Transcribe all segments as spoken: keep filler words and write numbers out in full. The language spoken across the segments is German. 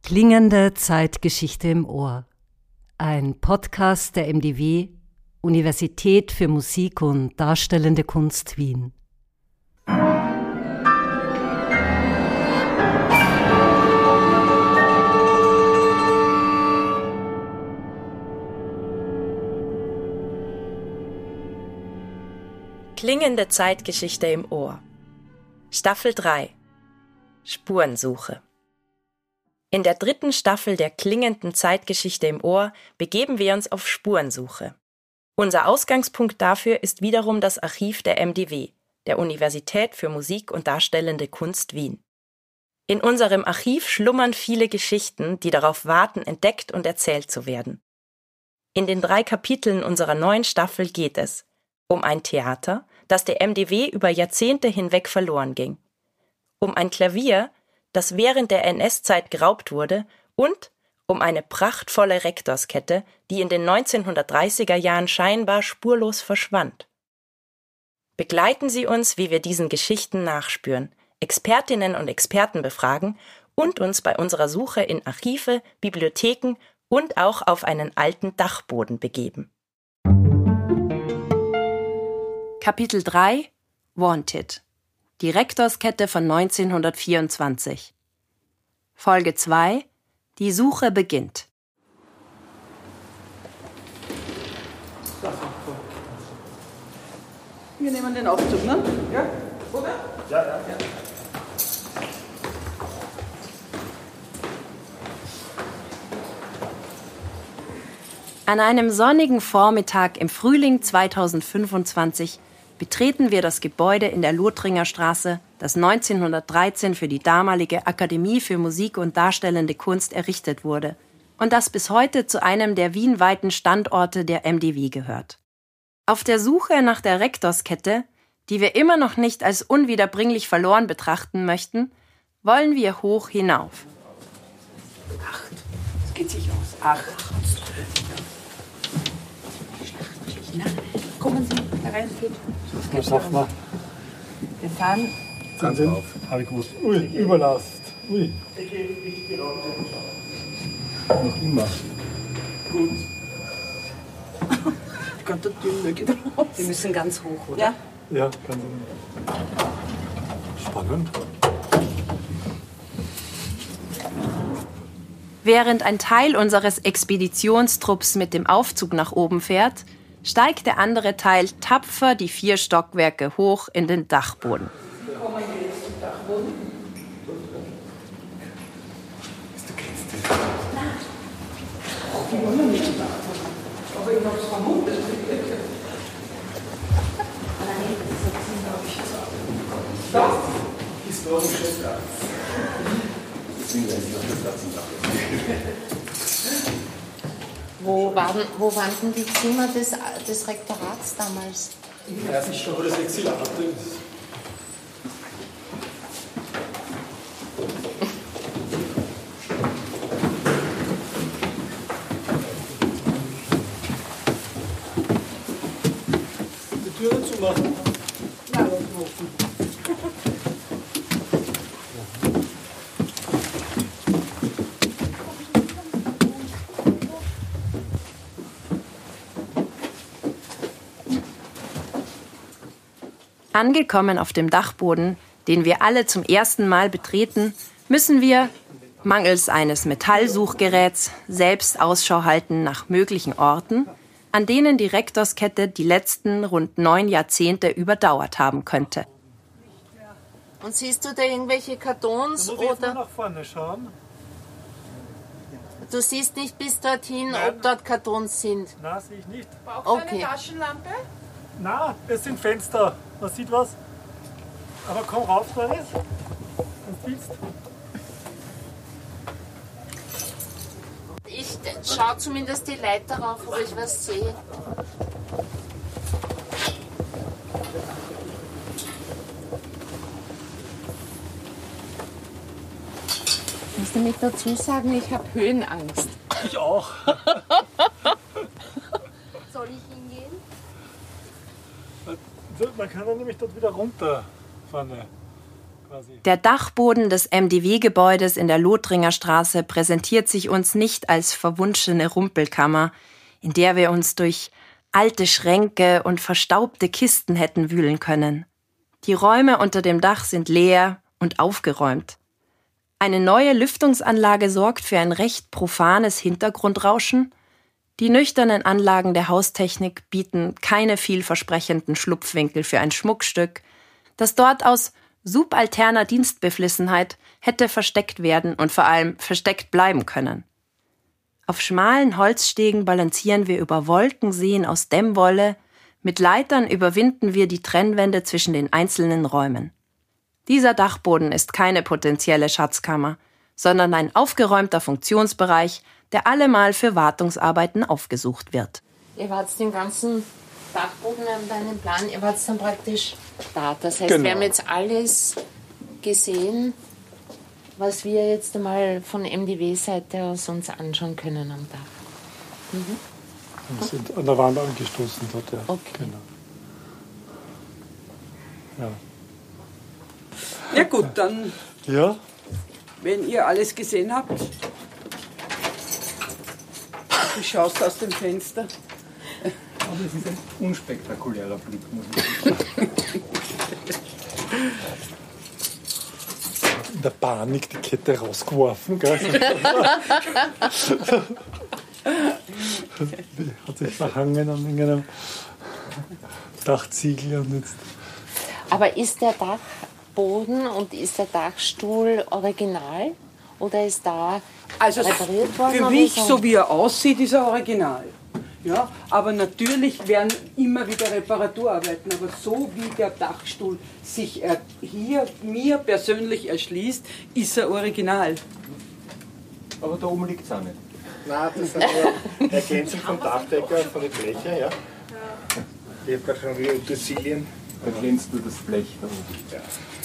Klingende Zeitgeschichte im Ohr. Ein Podcast der M D W, Universität für Musik und Darstellende Kunst Wien. Klingende Zeitgeschichte im Ohr. Staffel drei. Spurensuche. In der dritten Staffel der klingenden Zeitgeschichte im Ohr begeben wir uns auf Spurensuche. Unser Ausgangspunkt dafür ist wiederum das Archiv der M D W, der Universität für Musik und Darstellende Kunst Wien. In unserem Archiv schlummern viele Geschichten, die darauf warten, entdeckt und erzählt zu werden. In den drei Kapiteln unserer neuen Staffel geht es um ein Theater, das der M D W über Jahrzehnte hinweg verloren ging, um ein Klavier, das während der N S-Zeit geraubt wurde, und um eine prachtvolle Rektorskette, die in den neunzehnhundertdreißiger Jahren scheinbar spurlos verschwand. Begleiten Sie uns, wie wir diesen Geschichten nachspüren, Expertinnen und Experten befragen und uns bei unserer Suche in Archive, Bibliotheken und auch auf einen alten Dachboden begeben. Kapitel drei – Wanted. Die Rektorskette von neunzehnhundertvierundzwanzig. Folge zwei. Die Suche beginnt. Wir nehmen den Aufzug, ne? Ja, oder? Ja, ja, ja. An einem sonnigen Vormittag im Frühling zweitausendfünfundzwanzig betreten wir das Gebäude in der Lothringer Straße, das neunzehnhundertdreizehn für die damalige Akademie für Musik und Darstellende Kunst errichtet wurde und das bis heute zu einem der wienweiten Standorte der M D W gehört. Auf der Suche nach der Rektorskette, die wir immer noch nicht als unwiederbringlich verloren betrachten möchten, wollen wir hoch hinauf. Acht. Es geht sich aus. Acht. Na, kommen Sie herein, geht. Was sagt man? Wir fahren. Ganz auf. Habe ich gewusst. Ui, Überlast. Ui. Noch immer. Gut. Ich kann der Tür möge drauf. Wir müssen ganz hoch, oder? Ja. Ja, ganz genau. Spannend. Während ein Teil unseres Expeditionstrupps mit dem Aufzug nach oben fährt, steigt der andere Teil tapfer die vier Stockwerke hoch in den Dachboden. Wir kommen jetzt zum Dachboden. Ist der Kennste? Nein. Ich wollte nicht zum Dachboden. Aber ich habe es vermutet. Das ist doch ein Chefplatz. Deswegen werden Sie auf den Platz im Dach. Wo waren, wo waren denn die Zimmer des, des Rektorats damals? Ich weiß nicht schon, wo das Exilat ist. Die Türen zumachen. Ja, lass mal offen. Angekommen auf dem Dachboden, den wir alle zum ersten Mal betreten, müssen wir, mangels eines Metallsuchgeräts, selbst Ausschau halten nach möglichen Orten, an denen die Rektorskette die letzten rund neun Jahrzehnte überdauert haben könnte. Und siehst du da irgendwelche Kartons? Da muss ich jetzt mal Oder nach vorne schauen. du siehst nicht bis dorthin, Nein. ob dort Kartons sind? Nein, sehe ich nicht. Brauchst Okay. du eine Taschenlampe? Nein, das sind Fenster. Man sieht was. Aber komm rauf, Doris. Und willst. Ich schaue zumindest die Leiter rauf, ob ich was sehe. Ich muss nämlich dazu sagen, ich habe Höhenangst. Ich auch. Soll ich hingehen? Man kann dann nämlich dort wieder runter vorne. Der Dachboden des M D W-Gebäudes in der Lothringer Straße präsentiert sich uns nicht als verwunschene Rumpelkammer, in der wir uns durch alte Schränke und verstaubte Kisten hätten wühlen können. Die Räume unter dem Dach sind leer und aufgeräumt. Eine neue Lüftungsanlage sorgt für ein recht profanes Hintergrundrauschen. Die nüchternen Anlagen der Haustechnik bieten keine vielversprechenden Schlupfwinkel für ein Schmuckstück, das dort aus subalterner Dienstbeflissenheit hätte versteckt werden und vor allem versteckt bleiben können. Auf schmalen Holzstegen balancieren wir über Wolkenseen aus Dämmwolle, mit Leitern überwinden wir die Trennwände zwischen den einzelnen Räumen. Dieser Dachboden ist keine potenzielle Schatzkammer, sondern ein aufgeräumter Funktionsbereich, der allemal für Wartungsarbeiten aufgesucht wird. Ihr wart den ganzen Dachboden an deinem Plan, ihr wart dann praktisch da. Das heißt, Genau. wir haben jetzt alles gesehen, was wir jetzt einmal von M D W-Seite aus uns anschauen können am Dach. Mhm. Wir sind an der Wand angestoßen dort, ja. Okay. Genau. Ja. Ja gut, dann, Ja, wenn ihr alles gesehen habt, du schaust aus dem Fenster. Aber es ist ein unspektakulärer Blick, muss ich sagen. in der Panik die Kette rausgeworfen, gell? Die hat sich verhangen an irgendeinem Dachziegel und jetzt. Aber ist der Dachboden und ist der Dachstuhl original oder ist da Also repariert worden? für oder mich, so wie er aussieht, ist er original. Ja, aber natürlich werden immer wieder Reparaturarbeiten. Aber so wie der Dachstuhl sich er hier mir persönlich erschließt, ist er original. Aber da oben liegt es auch nicht. Nein, das sind nur Ergänzung vom Dachdecker, von den Blechen, ja. Ich habe gerade schon wieder Utensilien. Ergänzt du das Blech da oben. Ja.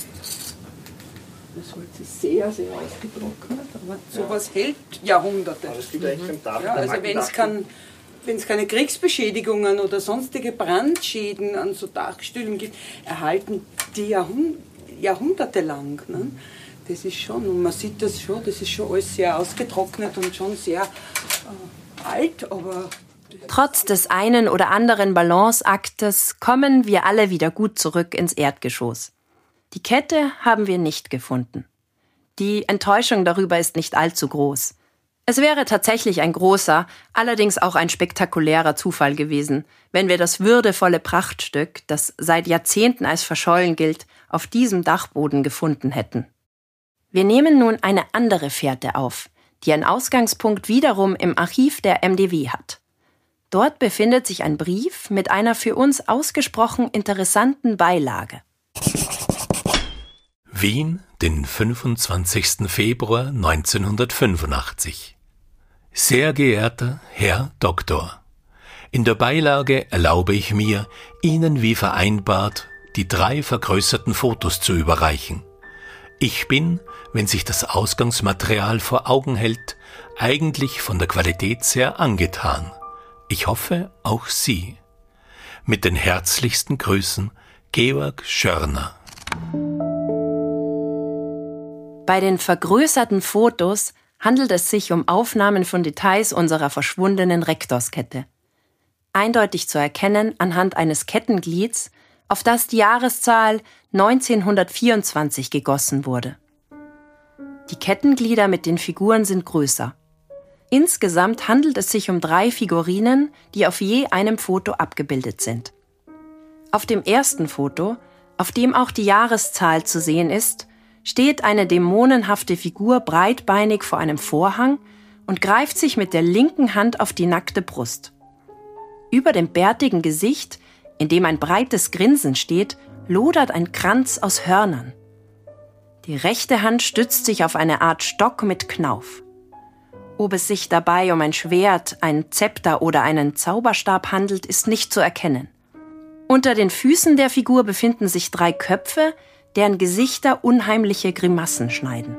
Das Holz ist sehr, sehr ausgetrocknet, aber sowas hält Jahrhunderte. Aber es gibt eigentlich beim Dach. Ja, also wenn es kein, wenn es keine Kriegsbeschädigungen oder sonstige Brandschäden an so Dachstühlen gibt, erhalten die Jahrhund Jahrhunderte lang. Ne? Das ist schon, und man sieht das schon, das ist schon alles sehr ausgetrocknet und schon sehr äh, alt, aber... Trotz des einen oder anderen Balanceaktes kommen wir alle wieder gut zurück ins Erdgeschoss. Die Kette haben wir nicht gefunden. Die Enttäuschung darüber ist nicht allzu groß. Es wäre tatsächlich ein großer, allerdings auch ein spektakulärer Zufall gewesen, wenn wir das würdevolle Prachtstück, das seit Jahrzehnten als verschollen gilt, auf diesem Dachboden gefunden hätten. Wir nehmen nun eine andere Fährte auf, die einen Ausgangspunkt wiederum im Archiv der M D W hat. Dort befindet sich ein Brief mit einer für uns ausgesprochen interessanten Beilage. Wien, den fünfundzwanzigsten Februar neunzehnhundertfünfundachtzig. Sehr geehrter Herr Doktor, in der Beilage erlaube ich mir, Ihnen wie vereinbart die drei vergrößerten Fotos zu überreichen. Ich bin, wenn sich das Ausgangsmaterial vor Augen hält, eigentlich von der Qualität sehr angetan. Ich hoffe, auch Sie. Mit den herzlichsten Grüßen, Georg Schörner. Bei den vergrößerten Fotos handelt es sich um Aufnahmen von Details unserer verschwundenen Rektorskette. Eindeutig zu erkennen anhand eines Kettenglieds, auf das die Jahreszahl neunzehnhundertvierundzwanzig gegossen wurde. Die Kettenglieder mit den Figuren sind größer. Insgesamt handelt es sich um drei Figurinen, die auf je einem Foto abgebildet sind. Auf dem ersten Foto, auf dem auch die Jahreszahl zu sehen ist, steht eine dämonenhafte Figur breitbeinig vor einem Vorhang und greift sich mit der linken Hand auf die nackte Brust. Über dem bärtigen Gesicht, in dem ein breites Grinsen steht, lodert ein Kranz aus Hörnern. Die rechte Hand stützt sich auf eine Art Stock mit Knauf. Ob es sich dabei um ein Schwert, ein Zepter oder einen Zauberstab handelt, ist nicht zu erkennen. Unter den Füßen der Figur befinden sich drei Köpfe, deren Gesichter unheimliche Grimassen schneiden.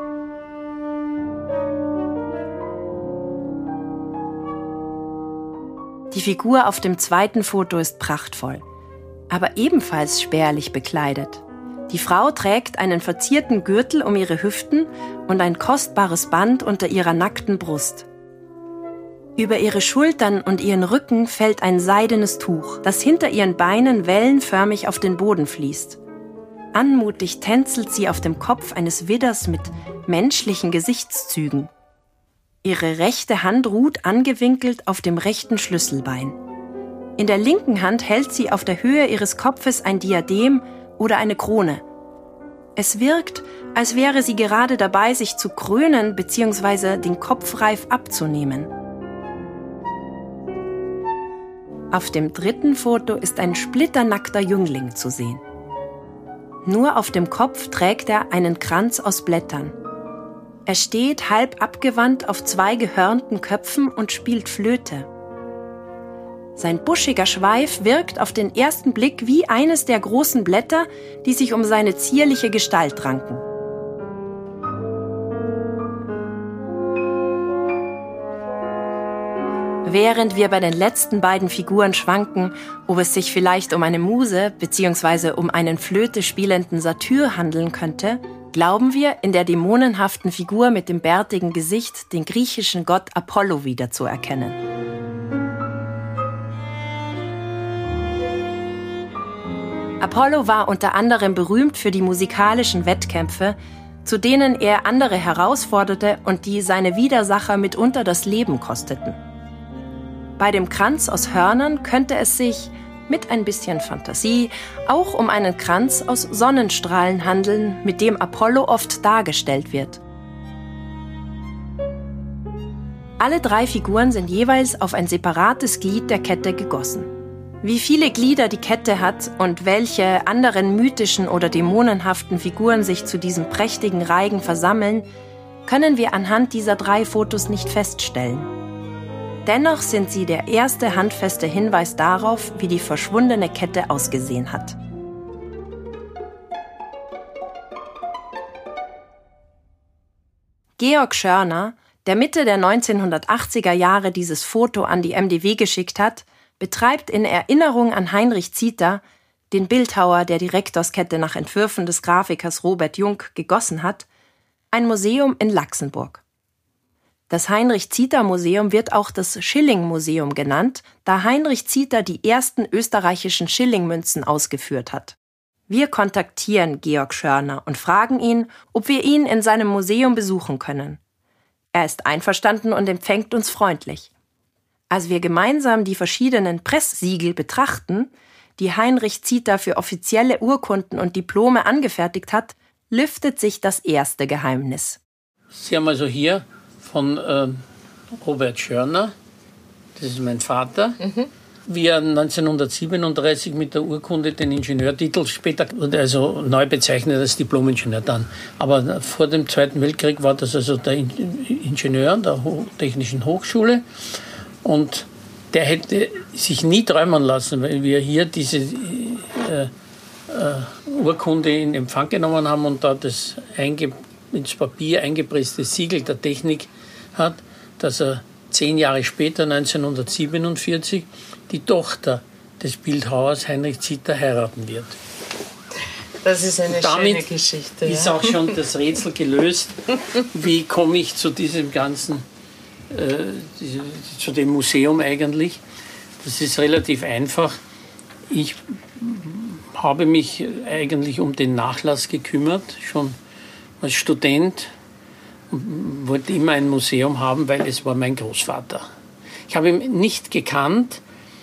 Die Figur auf dem zweiten Foto ist prachtvoll, aber ebenfalls spärlich bekleidet. Die Frau trägt einen verzierten Gürtel um ihre Hüften und ein kostbares Band unter ihrer nackten Brust. Über ihre Schultern und ihren Rücken fällt ein seidenes Tuch, das hinter ihren Beinen wellenförmig auf den Boden fließt. Anmutig tänzelt sie auf dem Kopf eines Widders mit menschlichen Gesichtszügen. Ihre rechte Hand ruht angewinkelt auf dem rechten Schlüsselbein. In der linken Hand hält sie auf der Höhe ihres Kopfes ein Diadem oder eine Krone. Es wirkt, als wäre sie gerade dabei, sich zu krönen bzw. den Kopfreif abzunehmen. Auf dem dritten Foto ist ein splitternackter Jüngling zu sehen. Nur auf dem Kopf trägt er einen Kranz aus Blättern. Er steht halb abgewandt auf zwei gehörnten Köpfen und spielt Flöte. Sein buschiger Schweif wirkt auf den ersten Blick wie eines der großen Blätter, die sich um seine zierliche Gestalt ranken. Während wir bei den letzten beiden Figuren schwanken, ob es sich vielleicht um eine Muse bzw. um einen Flöte spielenden Satyr handeln könnte, glauben wir, in der dämonenhaften Figur mit dem bärtigen Gesicht den griechischen Gott Apollo wiederzuerkennen. Apollo war unter anderem berühmt für die musikalischen Wettkämpfe, zu denen er andere herausforderte und die seine Widersacher mitunter das Leben kosteten. Bei dem Kranz aus Hörnern könnte es sich, mit ein bisschen Fantasie, auch um einen Kranz aus Sonnenstrahlen handeln, mit dem Apollo oft dargestellt wird. Alle drei Figuren sind jeweils auf ein separates Glied der Kette gegossen. Wie viele Glieder die Kette hat und welche anderen mythischen oder dämonenhaften Figuren sich zu diesem prächtigen Reigen versammeln, können wir anhand dieser drei Fotos nicht feststellen. Dennoch sind sie der erste handfeste Hinweis darauf, wie die verschwundene Kette ausgesehen hat. Georg Schörner, der Mitte der neunzehnhundertachtziger Jahre dieses Foto an die M D W geschickt hat, betreibt in Erinnerung an Heinrich Zita, den Bildhauer, der die Rektorskette nach Entwürfen des Grafikers Robert Jung gegossen hat, ein Museum in Laxenburg. Das Heinrich-Zita-Museum wird auch das Schilling-Museum genannt, da Heinrich Zita die ersten österreichischen Schillingmünzen ausgeführt hat. Wir kontaktieren Georg Schörner und fragen ihn, ob wir ihn in seinem Museum besuchen können. Er ist einverstanden und empfängt uns freundlich. Als wir gemeinsam die verschiedenen Presssiegel betrachten, die Heinrich Zita für offizielle Urkunden und Diplome angefertigt hat, lüftet sich das erste Geheimnis. Sie haben also hier von äh, Robert Schörner, das ist mein Vater, mhm. wie er neunzehnhundertsiebenunddreißig mit der Urkunde den Ingenieurtitel, später wurde also neu bezeichnet als Diplom-Ingenieur dann. Aber vor dem Zweiten Weltkrieg war das also der Ingenieur an der Technischen Hochschule und der hätte sich nie träumen lassen, weil wir hier diese äh, äh, Urkunde in Empfang genommen haben und da das einge, ins Papier eingepresste Siegel der Technik hat, dass er zehn Jahre später, neunzehnhundertsiebenundvierzig, die Tochter des Bildhauers Heinrich Zita heiraten wird. Das ist eine Damit schöne Geschichte. Ist ja. auch schon das Rätsel gelöst. Wie komme ich zu diesem ganzen, äh, zu dem Museum eigentlich? Das ist relativ einfach. Ich habe mich eigentlich um den Nachlass gekümmert, schon als Student. Wollte immer ein Museum haben, weil es war mein Großvater. Ich habe ihn nicht gekannt,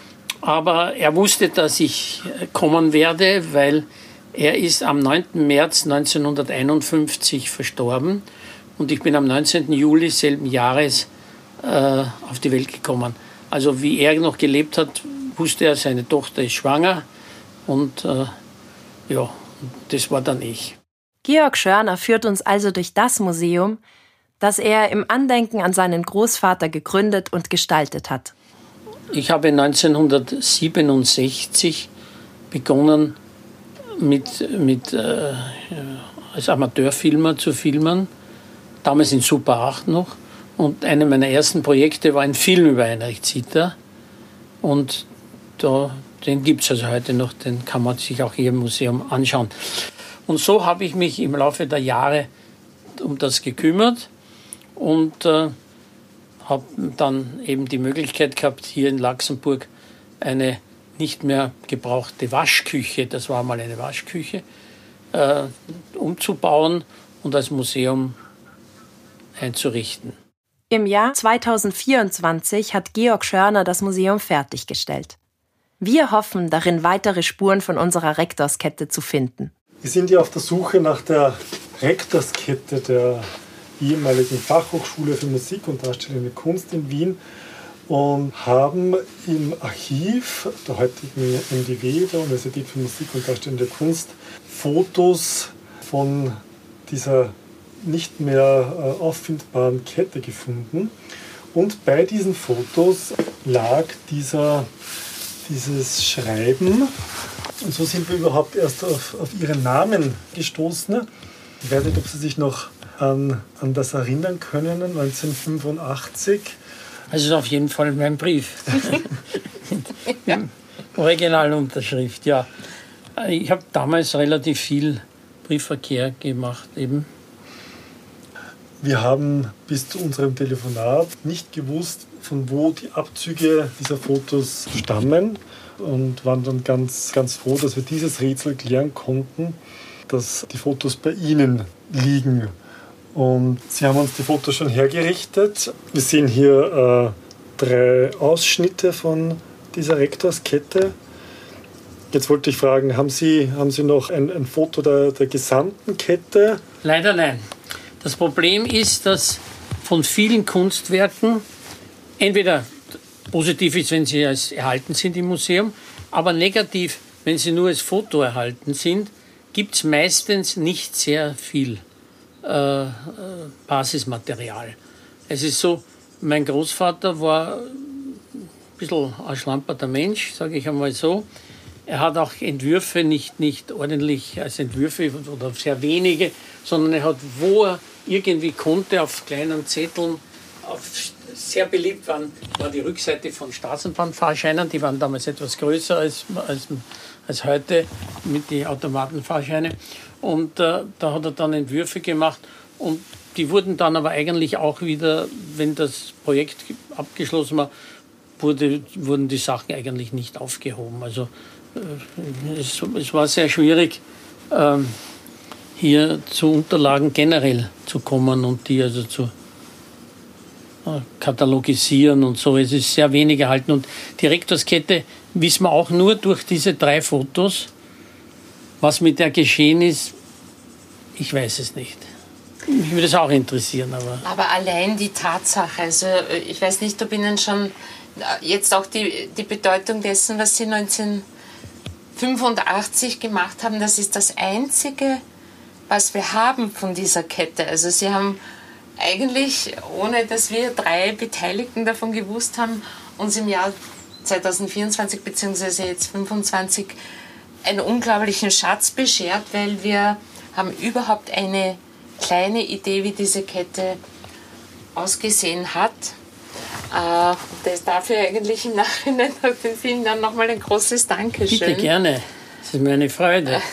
aber er wusste, dass ich kommen werde, weil er ist am neunten März neunzehnhunderteinundfünfzig verstorben und ich bin am neunzehnten Juli selben Jahres äh, auf die Welt gekommen. Also wie er noch gelebt hat, wusste er, seine Tochter ist schwanger und äh, ja, das war dann ich. Georg Schörner führt uns also durch das Museum, das er im Andenken an seinen Großvater gegründet und gestaltet hat. Ich habe neunzehnhundertsiebenundsechzig begonnen, mit, mit, äh, als Amateurfilmer zu filmen, damals in Super acht noch. Und eine meiner ersten Projekte war ein Film über Heinrich Zita. Und da, den gibt es also heute noch, den kann man sich auch hier im Museum anschauen. Und so habe ich mich im Laufe der Jahre um das gekümmert und äh, habe dann eben die Möglichkeit gehabt, hier in Laxenburg eine nicht mehr gebrauchte Waschküche, das war mal eine Waschküche, äh, umzubauen und als Museum einzurichten. Im Jahr zweitausendvierundzwanzig hat Georg Schörner das Museum fertiggestellt. Wir hoffen, darin weitere Spuren von unserer Rektorskette zu finden. Wir sind ja auf der Suche nach der Rektorskette der ehemaligen Fachhochschule für Musik und Darstellende Kunst in Wien und haben im Archiv der heutigen M D W, der Universität für Musik und Darstellende Kunst, Fotos von dieser nicht mehr äh, auffindbaren Kette gefunden. Und bei diesen Fotos lag dieser, dieses Schreiben. Und so sind wir überhaupt erst auf, auf ihren Namen gestoßen. Ich weiß nicht, ob Sie sich noch an, an das erinnern können, neunzehnhundertfünfundachtzig. Das ist auf jeden Fall mein Brief. Ja. Originalunterschrift, ja. Ich habe damals relativ viel Briefverkehr gemacht eben. Wir haben bis zu unserem Telefonat nicht gewusst, von wo die Abzüge dieser Fotos stammen und waren dann ganz, ganz froh, dass wir dieses Rätsel klären konnten, dass die Fotos bei Ihnen liegen. Und Sie haben uns die Fotos schon hergerichtet. Wir sehen hier äh, drei Ausschnitte von dieser Rektorskette. Jetzt wollte ich fragen, haben Sie, haben Sie noch ein, ein Foto der, der gesamten Kette? Leider nein. Das Problem ist, dass von vielen Kunstwerken entweder positiv ist, wenn sie als erhalten sind im Museum, aber negativ, wenn sie nur als Foto erhalten sind, gibt es meistens nicht sehr viel äh, Basismaterial. Es ist so, mein Großvater war ein bisschen ein schlamperter Mensch, sage ich einmal so. Er hat auch Entwürfe nicht, nicht ordentlich als Entwürfe oder sehr wenige, sondern er hat, wo er irgendwie konnte, auf kleinen Zetteln, auf sehr beliebt waren, war die Rückseite von Straßenbahnfahrscheinen, die waren damals etwas größer als, als, als heute mit den Automatenfahrscheinen. Und äh, da hat er dann Entwürfe gemacht und die wurden dann aber eigentlich auch wieder, wenn das Projekt abgeschlossen war, wurde, wurden die Sachen eigentlich nicht aufgehoben. Also äh, es, es war sehr schwierig, ähm, hier zu Unterlagen generell zu kommen und die also zu äh, katalogisieren und so. Es ist sehr wenig erhalten. Und die Rektorskette wissen wir auch nur durch diese drei Fotos. Was mit der geschehen ist, ich weiß es nicht. Mich würde es auch interessieren. Aber, aber allein die Tatsache, also ich weiß nicht, ob Ihnen schon jetzt auch die, die Bedeutung dessen, was Sie neunzehnhundertfünfundachtzig gemacht haben, das ist das Einzige, was wir haben von dieser Kette. Also Sie haben eigentlich, ohne dass wir drei Beteiligten davon gewusst haben, uns im Jahr zweitausendvierundzwanzig bzw. jetzt fünfundzwanzig einen unglaublichen Schatz beschert, weil wir haben überhaupt eine kleine Idee, wie diese Kette ausgesehen hat. Äh, das dafür eigentlich im Nachhinein nach den vielen Jahren nochmal ein großes Dankeschön. Bitte gerne, das ist mir eine Freude.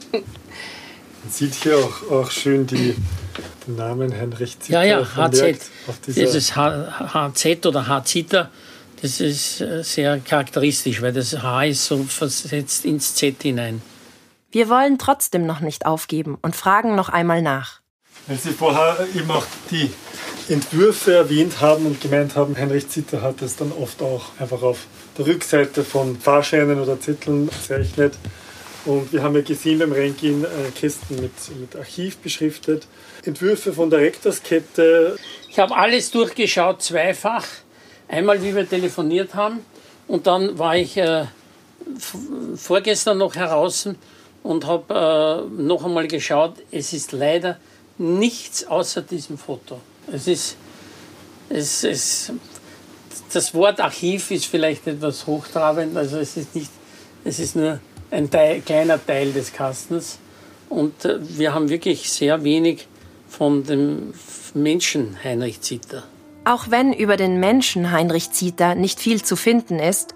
Man sieht hier auch, auch schön die, den Namen Heinrich Zitter. Ja, ja, H Z. Dieses H Z oder H-Zitter, das ist sehr charakteristisch, weil das H ist so versetzt ins Z hinein. Wir wollen trotzdem noch nicht aufgeben und fragen noch einmal nach. Weil Sie vorher eben auch die Entwürfe erwähnt haben und gemeint haben, Heinrich Zitter hat es dann oft auch einfach auf der Rückseite von Fahrscheinen oder Zetteln gezeichnet. Und wir haben ja gesehen beim Reingehen äh, Kästen mit, mit Archiv beschriftet. Entwürfe von der Rektorskette. Ich habe alles durchgeschaut, zweifach. Einmal, wie wir telefoniert haben. Und dann war ich äh, vorgestern noch heraus und habe äh, noch einmal geschaut. Es ist leider nichts außer diesem Foto. Es ist, es, es, das Wort Archiv ist vielleicht etwas hochtrabend. Also es ist nicht, es ist nur ein Teil, kleiner Teil des Kastens. Und äh, wir haben wirklich sehr wenig von dem Menschen Heinrich Zitter. Auch wenn über den Menschen Heinrich Zitter nicht viel zu finden ist,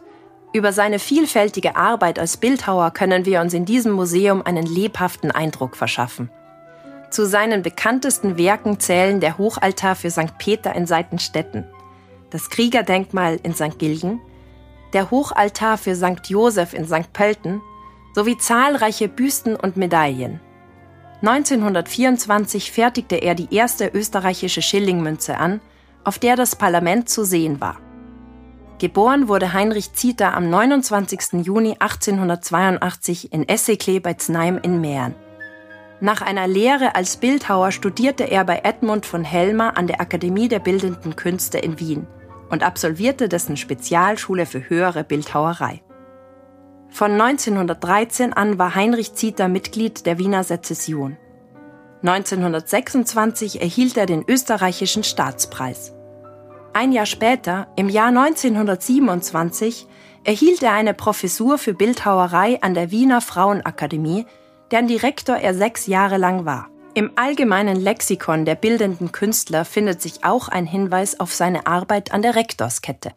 Über seine vielfältige Arbeit als Bildhauer können wir uns in diesem Museum einen lebhaften Eindruck verschaffen. Zu seinen bekanntesten Werken zählen der Hochaltar für Sankt Peter in Seitenstetten, das Kriegerdenkmal in Sankt Gilgen, der Hochaltar für Sankt Joseph in Sankt Pölten sowie zahlreiche Büsten und Medaillen. neunzehnhundertvierundzwanzig fertigte er die erste österreichische Schillingmünze an, auf der das Parlament zu sehen war. Geboren wurde Heinrich Zita am neunundzwanzigsten Juni achtzehnhundertzweiundachtzig in Esseklee bei Znaim in Mähren. Nach einer Lehre als Bildhauer studierte er bei Edmund von Helmer an der Akademie der Bildenden Künste in Wien und absolvierte dessen Spezialschule für höhere Bildhauerei. Von neunzehnhundertdreizehn an war Heinrich Zita Mitglied der Wiener Sezession. neunzehnhundertsechsundzwanzig erhielt er den österreichischen Staatspreis. Ein Jahr später, im Jahr neunzehnhundertsiebenundzwanzig, erhielt er eine Professur für Bildhauerei an der Wiener Frauenakademie, deren Direktor er sechs Jahre lang war. Im allgemeinen Lexikon der bildenden Künstler findet sich auch ein Hinweis auf seine Arbeit an der Rektorskette.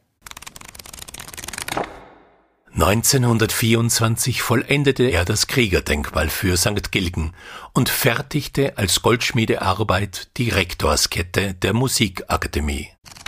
neunzehnhundertvierundzwanzig vollendete er das Kriegerdenkmal für Sankt Gilgen und fertigte als Goldschmiedearbeit die Rektorskette der Musikakademie.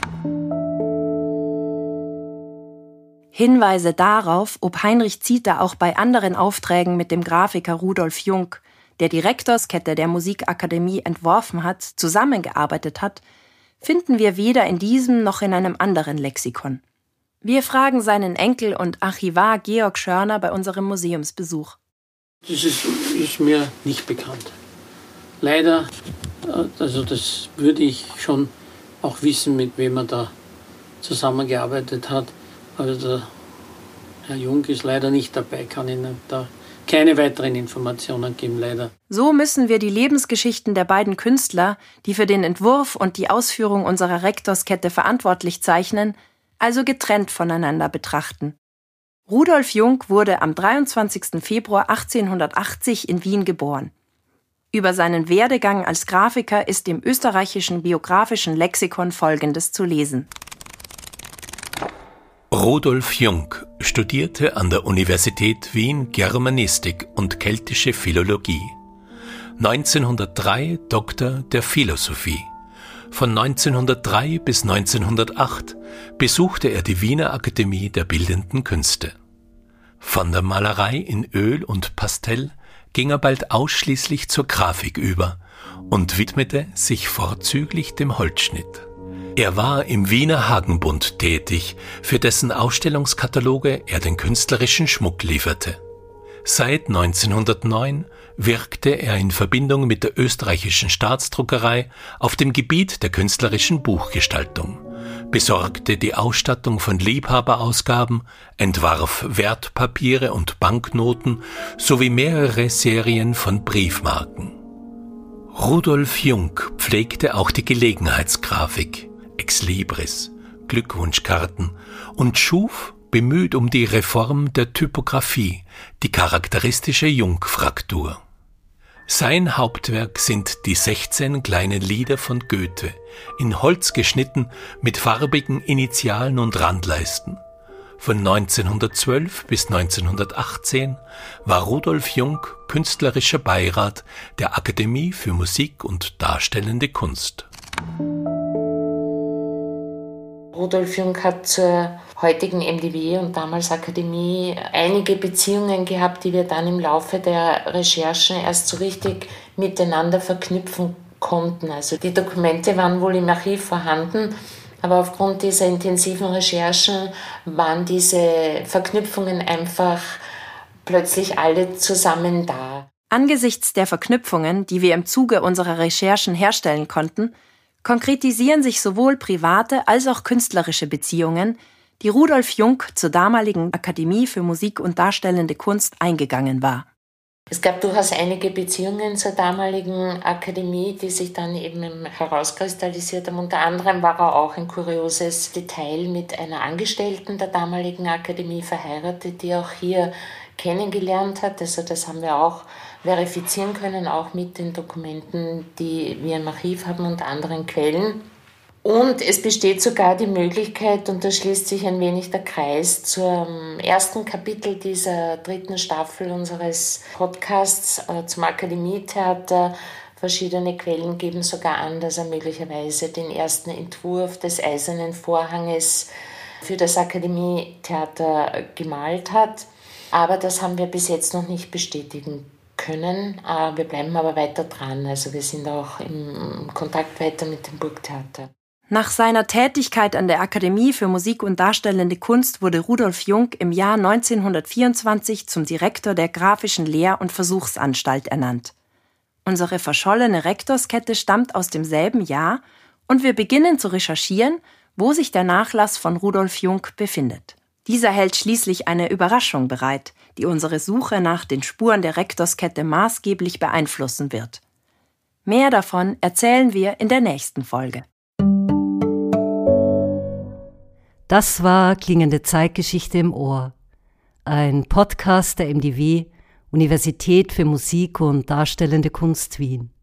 Hinweise darauf, ob Heinrich Zita auch bei anderen Aufträgen mit dem Grafiker Rudolf Jung, der die Rektorskette der Musikakademie entworfen hat, zusammengearbeitet hat, finden wir weder in diesem noch in einem anderen Lexikon. Wir fragen seinen Enkel und Archivar Georg Schörner bei unserem Museumsbesuch. Das ist, ist mir nicht bekannt. Leider, also das würde ich schon auch wissen, mit wem er da zusammengearbeitet hat. Also der Herr Jung ist leider nicht dabei, kann Ihnen da keine weiteren Informationen geben, leider. So müssen wir die Lebensgeschichten der beiden Künstler, die für den Entwurf und die Ausführung unserer Rektorskette verantwortlich zeichnen, also getrennt voneinander betrachten. Rudolf Jung wurde am dreiundzwanzigsten Februar achtzehnhundertachtzig in Wien geboren. Über seinen Werdegang als Grafiker ist im österreichischen biografischen Lexikon Folgendes zu lesen. Rudolf Jung studierte an der Universität Wien Germanistik und keltische Philologie. neunzehnhundertdrei Doktor der Philosophie. Von neunzehnhundertdrei bis neunzehnhundertacht besuchte er die Wiener Akademie der Bildenden Künste. Von der Malerei in Öl und Pastell ging er bald ausschließlich zur Grafik über und widmete sich vorzüglich dem Holzschnitt. Er war im Wiener Hagenbund tätig, für dessen Ausstellungskataloge er den künstlerischen Schmuck lieferte. Seit neunzehnhundertneun wirkte er in Verbindung mit der österreichischen Staatsdruckerei auf dem Gebiet der künstlerischen Buchgestaltung, besorgte die Ausstattung von Liebhaberausgaben, entwarf Wertpapiere und Banknoten sowie mehrere Serien von Briefmarken. Rudolf Jung pflegte auch die Gelegenheitsgrafik, Exlibris, Glückwunschkarten und schuf, bemüht um die Reform der Typografie, die charakteristische Jung-Fraktur. Sein Hauptwerk sind die sechzehn kleinen Lieder von Goethe, in Holz geschnitten mit farbigen Initialen und Randleisten. Von neunzehnhundertzwölf bis neunzehnhundertachtzehn war Rudolf Jung künstlerischer Beirat der Akademie für Musik und Darstellende Kunst. Rudolf Jung hat zur heutigen M D W und damals Akademie einige Beziehungen gehabt, die wir dann im Laufe der Recherchen erst so richtig miteinander verknüpfen konnten. Also die Dokumente waren wohl im Archiv vorhanden, aber aufgrund dieser intensiven Recherchen waren diese Verknüpfungen einfach plötzlich alle zusammen da. Angesichts der Verknüpfungen, die wir im Zuge unserer Recherchen herstellen konnten, konkretisieren sich sowohl private als auch künstlerische Beziehungen, die Rudolf Jung zur damaligen Akademie für Musik und Darstellende Kunst eingegangen war. Es gab durchaus einige Beziehungen zur damaligen Akademie, die sich dann eben herauskristallisiert haben. Unter anderem war er auch ein kurioses Detail mit einer Angestellten der damaligen Akademie verheiratet, die er auch hier kennengelernt hat. Also das haben wir auch verifizieren können, auch mit den Dokumenten, die wir im Archiv haben und anderen Quellen. Und es besteht sogar die Möglichkeit, und da schließt sich ein wenig der Kreis zum ersten Kapitel dieser dritten Staffel unseres Podcasts äh, zum Akademietheater. Verschiedene Quellen geben sogar an, dass er möglicherweise den ersten Entwurf des Eisernen Vorhanges für das Akademietheater gemalt hat. Aber das haben wir bis jetzt noch nicht bestätigen können. Wir bleiben aber weiter dran. Also wir sind auch im Kontakt weiter mit dem Burgtheater. Nach seiner Tätigkeit an der Akademie für Musik und Darstellende Kunst wurde Rudolf Jung im Jahr neunzehnhundertvierundzwanzig zum Direktor der Grafischen Lehr- und Versuchsanstalt ernannt. Unsere verschollene Rektorskette stammt aus demselben Jahr und wir beginnen zu recherchieren, wo sich der Nachlass von Rudolf Jung befindet. Dieser hält schließlich eine Überraschung bereit, die unsere Suche nach den Spuren der Rektorskette maßgeblich beeinflussen wird. Mehr davon erzählen wir in der nächsten Folge. Das war Klingende Zeitgeschichte im Ohr, ein Podcast der M D W, Universität für Musik und Darstellende Kunst Wien.